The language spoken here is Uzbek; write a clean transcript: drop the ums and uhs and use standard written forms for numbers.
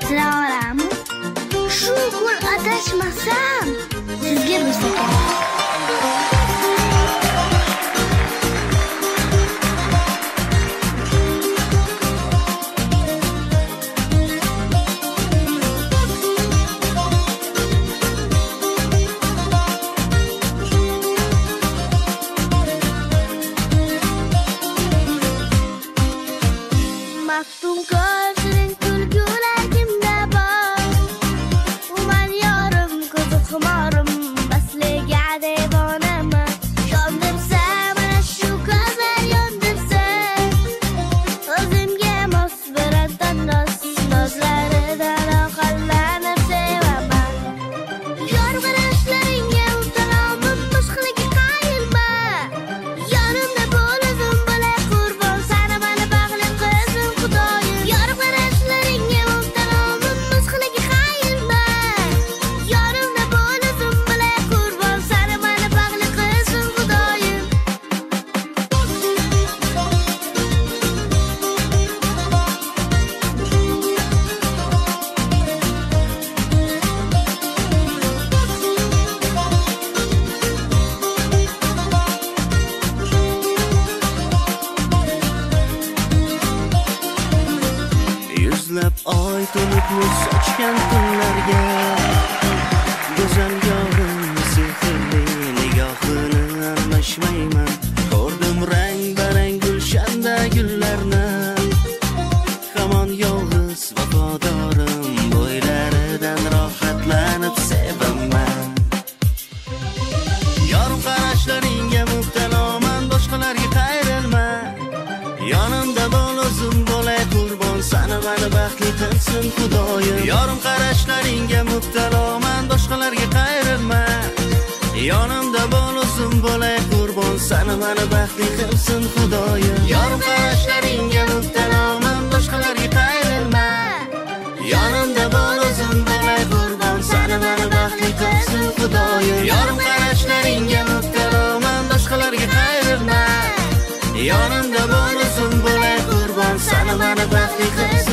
tilaverami? Shu kun adashmasam sizga bo'lsa kerak. Maftun ko'zing kulgulargimda bor. U men yorim, ko'zi xumorim, basliga devonaman. Yondirsa mana shu ko'zlar yondirsa, o'zimga mos beradigan nozlaridan oqillanib sevaman. Yor qarashlaringga utalomim mushkiliga qayilma. Yonimda bo'l o'zim bo'lay qurbon, sana mani bag'li qizim Xudoyim. Yor qarashlaringga utalomim mushkiliga qayilma. Yonimda bo'l o'zim bo'lay qurbon, sana mani bag'li qizim Xudoyim. Yuzlab oy to'lib nur sochgan kunlarga, go'zal yorim sehrli nigohini almashmayman. Ko'rdim rang-barang gulshanda gullarni, hamon yolg'iz vafodorim, bo'ylaridan rohatlanib sevaman. Yorim qarashlaringga mubtaloman, boshqalarga qayrilma. Yonimda bo'l o'zim bo'lay qurbon, sana mani baxtli qilsin Xudoyim. Yorim qarashlaringga mubtaloman, boshqalarga qayrilma. Yonimda bo'l o'zim bo'lay qurbon, sana mani baxtli qilsin Xudoyim. Yorim qarashlaringga mubtaloman, boshqalarga qayrilma. Yonimda bo'l o'zim bo'lay qurbon, sana mani baxtli qilsin Xudoyim. Yorim qarashlaringga mubtaloman, boshqalarga qayrilma. Yonimda bo'l o'zim bo'lay qurbon, sana mani baxtli qilsin